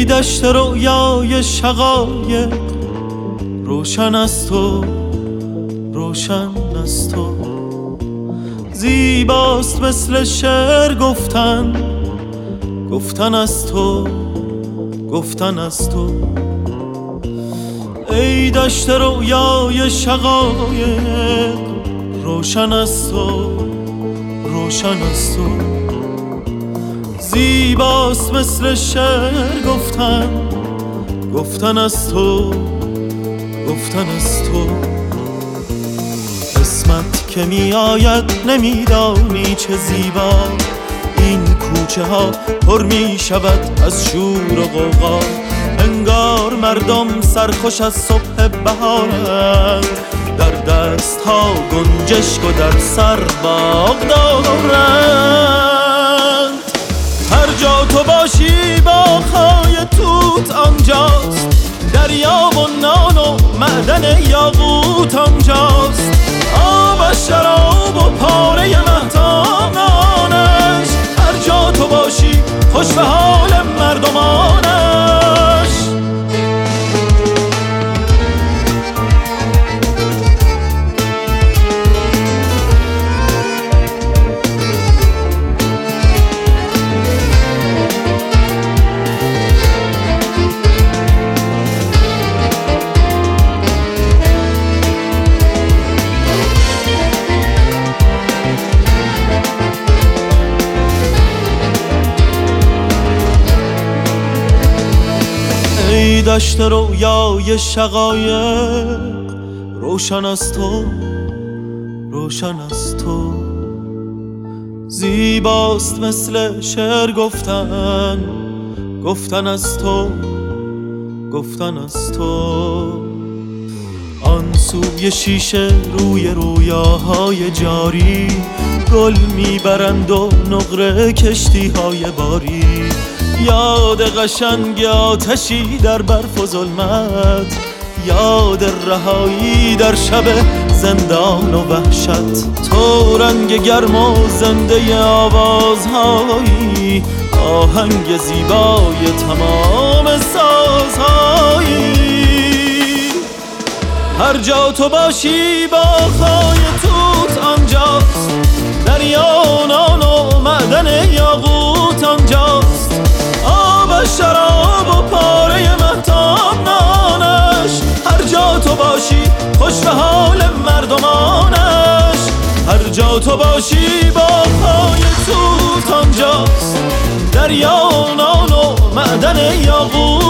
دشت رویای شقایق، روشن از تو، روشن از تو. زیباست مثل شعر گفتن، گفتن از تو، گفتن از تو. ای دشت رویای شقایق، روشن از تو، روشن از تو. زیباست مثل شعر گفتن، گفتن از تو، گفتن از تو. قسمت که می آید نمیدانی چه زیبا، این کوچه ها پر می شود از شور و غوغا. انگار مردم سرخوش از صبح بهارند، در دست ها گنجشک و در سر باغ دارند. هر جا تو باشی باغ‌های توت آنجاست، دریا و نان و معدن یاقوت آنجاست. آب شراب و پاره مهتاب نانش، هر جا تو باشی خوش به حال مردمانش. ای دشت رویای شقایق، روشن از تو، روشن از تو. زیباست مثل شعر گفتن، گفتن از تو، گفتن از تو. آن سوی شیشه روی رویاهای جاری، گل میبرند و نقره کشتیهای باری. یاد قشنگ آتشی در برف و ظلمت، یاد رهایی در شب زندان و وحشت. تو رنگ گرم و زنده آوازهایی، آهنگ زیبای تمام سازهایی. هر جا تو باشی باغ‌های توت آنجاست، دریا و نان و معدن یاقوت آنجاست. آب شراب و پاره مهتاب نانش، هر جا تو باشی خوش به حال مردمانش. هر جا تو باشی باغ‌های توت آنجاست، دریا و نان و معدن یاقوت